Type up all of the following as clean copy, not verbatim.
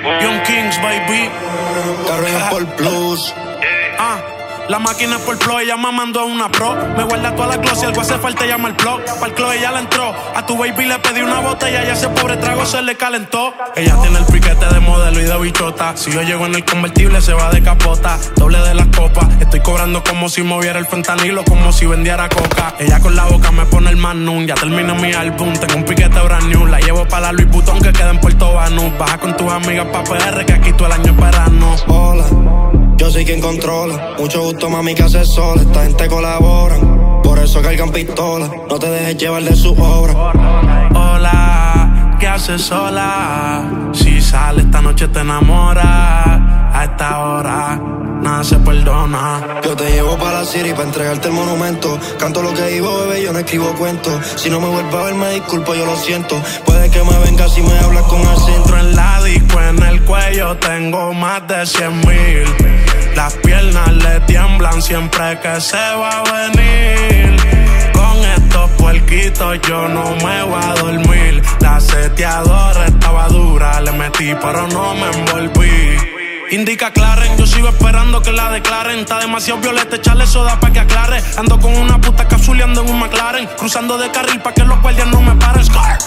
Young Kings, baby. Carro en Sport Plus. La máquina es por flow, ella me mandó una pro. Me guarda toda la gloss, si algo hace falta llama el plug. Para el club ella le entró. A tu baby le pedí una botella y a ese pobre trago se le calentó. Ella tiene el piquete de modelo y de bichota. Si yo llego en el convertible se va de capota. Doble de las copas, estoy cobrando como si moviera el fentanilo, como si vendiera coca. Ella con la boca me pone el magnum. Ya terminé mi álbum, tengo un piquete brand new. La llevo para la Louis Vuitton que queda en Puerto Banús. Baja con tus amigas pa' PR que aquí todo el año es verano. Hola, yo soy quien controla. Mucho gusto, mami, que haces sola. Esta gente colaboran, por eso cargan pistola. No te dejes llevar de su obra. Hola, ¿qué haces sola? Si sale esta noche te enamoras. A esta hora nada se perdona. Yo te llevo para la city pa' entregarte el monumento. Canto lo que digo, bebé, yo no escribo cuentos. Si no me vuelvo a ver, me disculpo, yo lo siento. Puede que me vengas si me hablas con acento. Entro en la disco, en el cuello tengo más de 100,000. Las piernas le tiemblan siempre que se va a venir. Con estos puerquitos yo no me voy a dormir. La seteadora estaba dura, le metí pero no me envolví. Indica Claren, yo sigo esperando que la declaren. Está demasiado violeta, echarle soda pa' que aclare. Ando con una puta capsuleando en un McLaren. Cruzando de carril pa' que los guardias no me paren.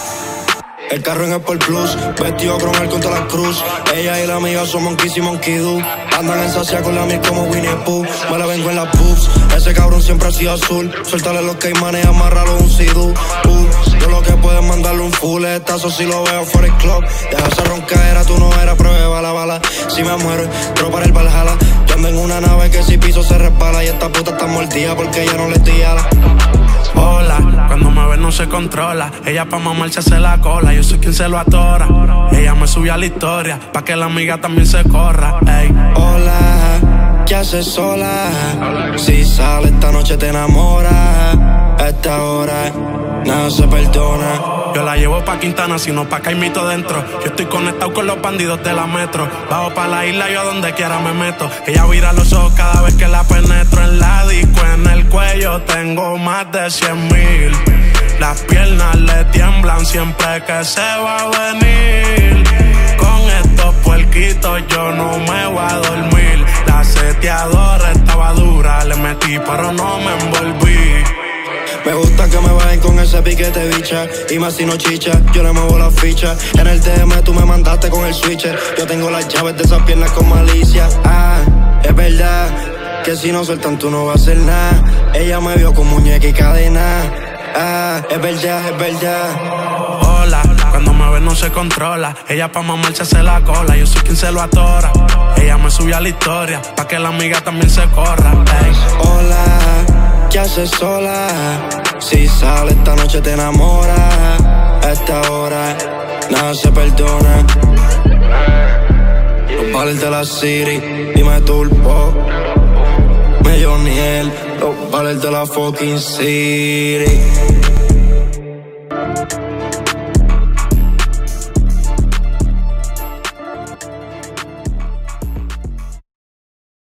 El carro en Sport Plus, vestido cromar contra la cruz. Ella y la amiga son Monkey y Monkey Doo. Andan en sacia con la miel como Winnie Pooh. Me la vengo en las boobs, ese cabrón siempre ha sido azul. Suéltale los caimanes y amárralo un sidú. Yo lo que puedo es mandarle un fuletazo si lo veo fuera el club. Deja esa roncadera, tú no eras, prueba la bala. Si me muero, pero para el Valhalla. Yo ando en una nave que si piso se resbala. Y esta puta está mordida porque ya no le estoy ala. Hola, cuando me ve no se controla. Ella pa' mamar se hace la cola. Yo soy quien se lo atora. Ella me subió a la historia pa' que la amiga también se corra. Ey. Hola, ¿qué haces sola? Si sale esta noche te enamoras. A esta hora nada se perdona. Yo la llevo pa' Quintana, sino pa' Caimito dentro. Yo estoy conectado con los bandidos de la metro. Bajo pa' la isla, yo a donde quiera me meto. Ella vira los ojos cada vez que la penetro. En la disco, en el cuello tengo más de 100,000. Las piernas le tiemblan siempre que se va a venir. Con estos puerquitos yo no me voy a dormir. La seteadora estaba dura, le metí pero no me envolví. Me gusta que me bajen con ese piquete, bicha. Y más si no chicha, yo le muevo la ficha. En el DM tú me mandaste con el switcher. Yo tengo las llaves de esas piernas con malicia. Es verdad que si no sueltan tú no vas a hacer nada. Ella me vio con muñeca y cadena. Es verdad, es verdad. Hola, cuando me ve no se controla. Ella pa' mamar se hace la cola. Yo soy quien se lo atora. Ella me subió a la historia pa' que la amiga también se corra. Ey. Hola, ¿qué haces sola? Si sale esta noche te enamoras. A esta hora nada se perdona. Los bares de la city, dime turbo. Milloniel, los bares de la fucking city.